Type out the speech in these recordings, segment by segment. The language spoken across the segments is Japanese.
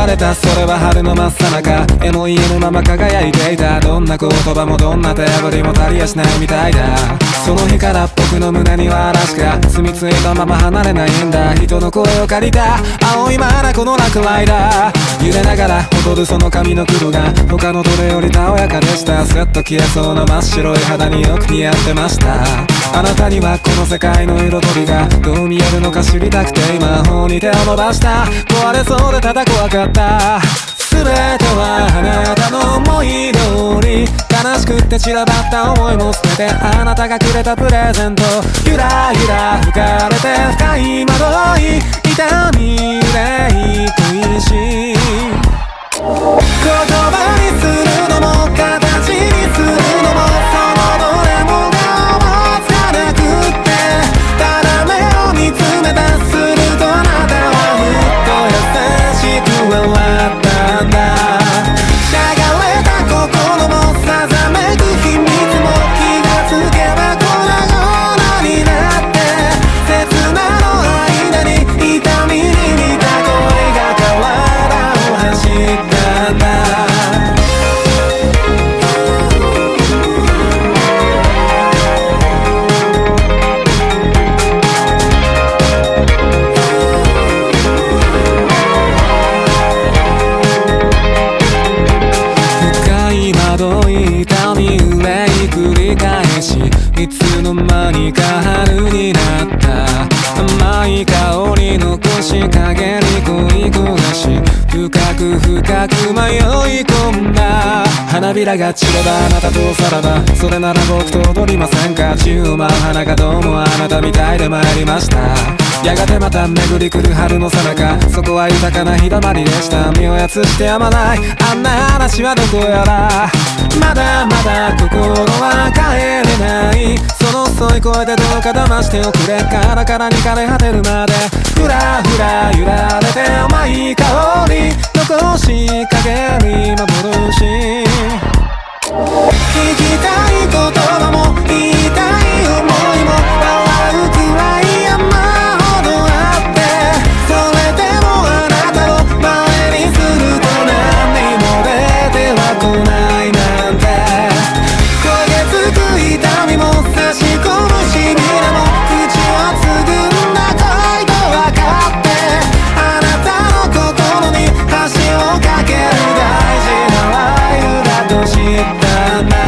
れたそれは春の真っ最中、絵も家のまま輝いていた。どんな言葉もどんな手振りも足りやしないみたいだ。その日から僕の胸には嵐が住み着いたまま離れないんだ。人の声を借りた青いまだこの落雷だ。揺れながら踊るその髪の黒が他のどれよりたおやかでした。スッと消えそうな真っ白い肌によく似合ってました。あなたにはこの世界の彩りがどう見えるのか知りたくて魔法に手を伸ばした。壊れそうでただ怖かった。全てはあなたの思い通り、悲しくって散らばった思いも捨ててあなたがくれたプレゼント。ゆらゆら吹かれて深い惑い、痛み憂い恋しい。言葉にするのも形にするのもそのどれもが思いつかなくって、ただ目を見つめたするとあなたはふっと優しく笑ったんだ。しゃがれた心もさざめく秘密も気がつけば粉々になって、刹那の間に痛みに似た恋が体を走ったんだ。深い惑い痛み憂い繰り返し、いつの間にか春になった。甘い香り残し陰に恋焦がし、深く深く迷い込んだ。花びらが散ればあなたとさらば、それなら僕と踊りませんか。宙を舞う花がどうもあなたみたいで参りました。やがてまた巡り来る春の最中、そこは豊かな日だまりでした。身をやつしてやまないあんな話はどこやら。まだまだ心は帰れない、その遅い声でどうか騙しておくれ。カラカラに枯れ果てるまでふらふら揺られて甘い香り残し陰に幻。聞きたい言葉も言いたい思いも笑うくらい山ほどあって、それでもあなたを前にすると何にも出てはこないなんて。焦げつく痛みも差し込むしびれも口をつぐんだ恋と分かって、あなたの心に橋を架ける大事なライフだと知ったんだ。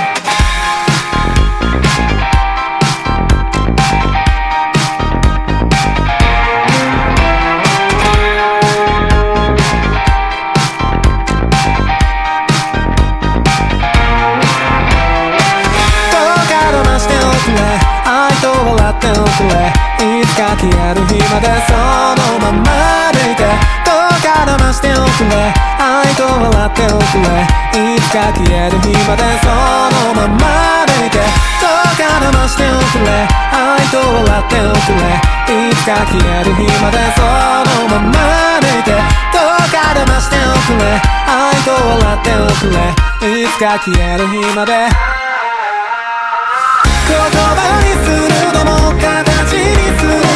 愛と笑っておくれ、いつか消える日までそのままでいて。どうか騙しておくれ、愛と笑っておくれ、いつか消える日までそのままでいて。どうか騙しておくれ、愛と笑っておくれ、いつか消える日までそのままでいて。どうか騙しておくれ、愛と笑っておくれ、いつか消える日まで。言葉にするのも形にする